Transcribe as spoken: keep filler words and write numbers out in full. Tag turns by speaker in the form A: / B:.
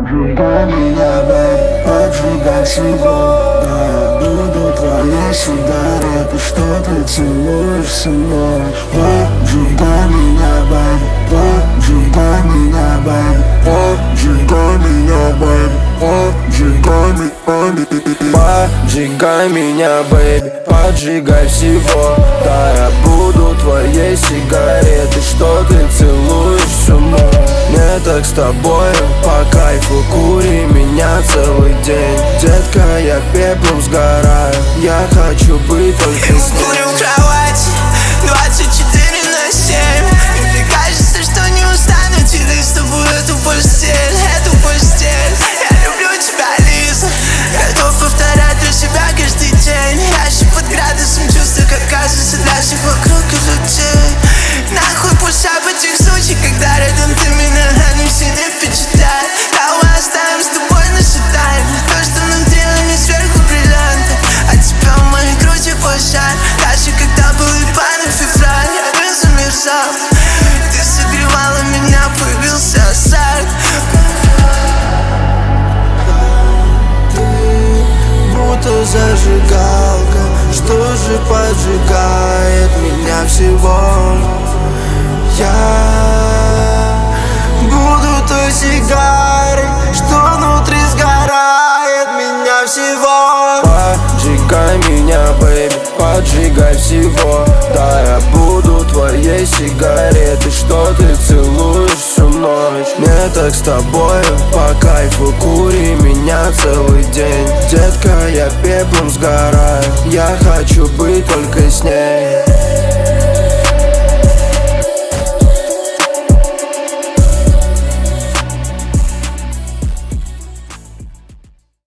A: Поджигай меня, бэйби, поджигай всего. Да, я буду твоей сигаретой, что ты целуешься мной. Поджигай меня, бэйби, поджигай меня, бэйби, поджигай меня, бэйби, поджигай меня,
B: поджигай меня, бэйби, поджигай всего. Да, я буду твоей сигаретой, что ты целуешься мной. Мне так с тобою по кайфу, кури меня целый день. Детка, я пеплом сгораю, я хочу быть только с ней.
C: Курю в кровати двадцать четыре на семь. И мне кажется, что не устану делить с тобой эту постель, эту постель. Я люблю тебя, Лиза, готов повторять для себя каждый день. Я же под градусом чувства, как кажется для всех вокруг и людей. Нахуй пусть об этих случаях, когда рядом ты меня, они все не впечатляют. Давай оставим с тобой наши тайны, то, что внутри, но не сверху бриллианты. А тебя в моей груди пожар, так же, когда был ебаный февраль. Я не замерзал, ты согревала меня, появился азарт. Ты будто зажигалка, что же поджигает меня всего. Я буду той сигарой, что внутри сгорает меня всего.
B: Поджигай меня, бэйби, поджигай всего. Да, я буду твоей сигаретой, что ты целуешь всю ночь. Мне так с тобою по кайфу, кури меня целый день. Детка, я пеплом сгораю, я хочу быть только с ней.